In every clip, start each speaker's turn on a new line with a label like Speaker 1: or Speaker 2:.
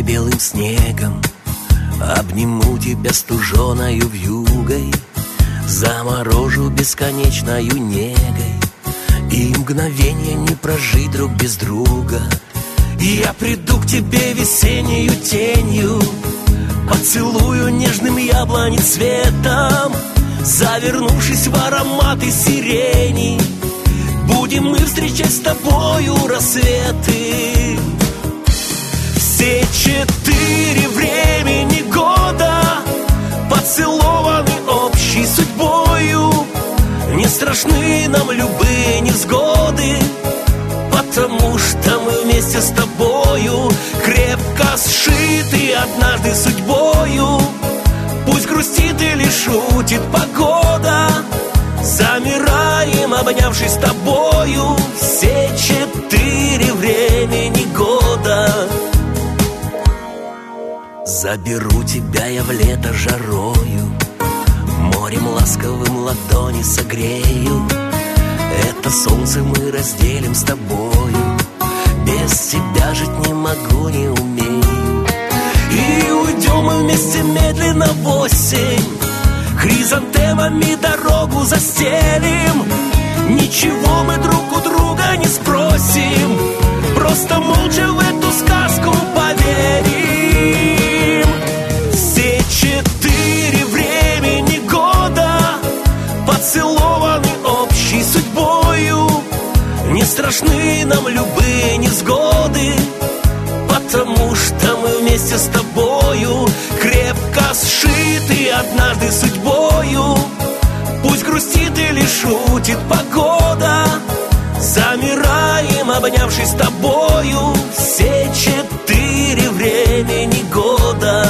Speaker 1: белым снегом, обниму тебя стуженою вьюгой, заморожу бесконечною негой, и мгновенье не прожить друг без друга. И я приду к тебе весеннею тенью, поцелую нежным яблони цветом, завернувшись в ароматы сирени, будем мы встречать с тобою рассветы. Все 4 времени года поцелованы общей судьбою, не страшны нам любые невзгоды, потому что мы вместе с тобою крепко сшиты однажды судьбою. Пусть грустит или шутит погода, замираем, обнявшись с тобою, все 4 времени года. Заберу тебя я в лето жарою, морем ласковым ладони согрею. Это солнце мы разделим с тобою, без тебя жить не могу, не умею. И уйдем мы вместе медленно в осень, хризантемами дорогу застелим. Ничего мы друг у друга не спросим, просто молча в эту сказку поверим. Все 4 времени года поцелованы общей судьбою, не страшны нам любые невзгоды, потому что мы вместе с тобою крепко сшиты однажды судьбою. Пусть грустит или шутит погода, замираем, обнявшись с тобою, все 4 времени года.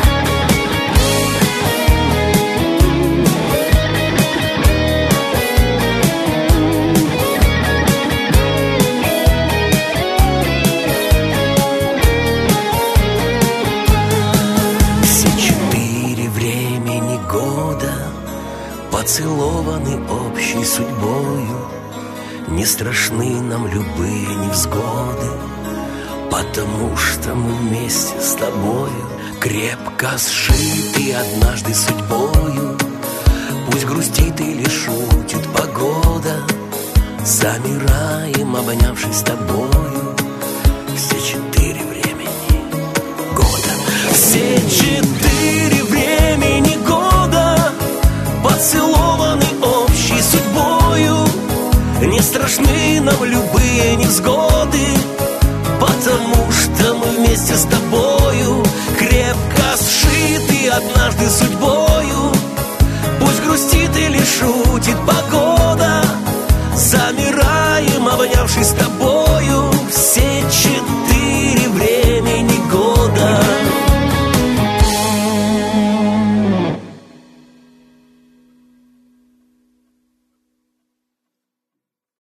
Speaker 1: Поцелованы общей судьбою, не страшны нам любые невзгоды, потому что мы вместе с тобою крепко сшиты однажды судьбою. Пусть грустит или шутит погода, замираем, обнявшись с тобою, все 4 времени года. Все 4 времени года поцелованы общей судьбою, не страшны нам любые невзгоды, потому что мы вместе с тобою крепко сшиты однажды судьбою. Пусть грустит или шутит погода, замираем, обнявшись с тобой.